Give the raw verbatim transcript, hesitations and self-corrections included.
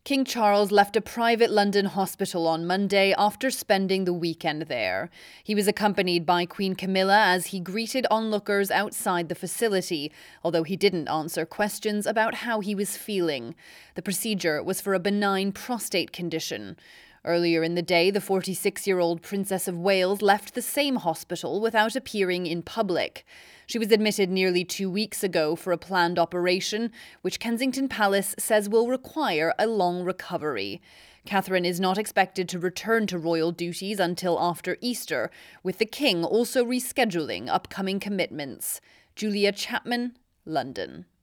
King Charles left a private London hospital on Monday after spending the weekend there. He was accompanied by Queen Camilla as he greeted onlookers outside the facility, although he didn't answer questions about how he was feeling. The procedure was for a benign prostate condition. Earlier in the day, the forty-six-year-old Princess of Wales left the same hospital without appearing in public. She was admitted nearly two weeks ago for a planned operation, which Kensington Palace says will require a long recovery. Catherine is not expected to return to royal duties until after Easter, with the King also rescheduling upcoming commitments. Julia Chapman, London.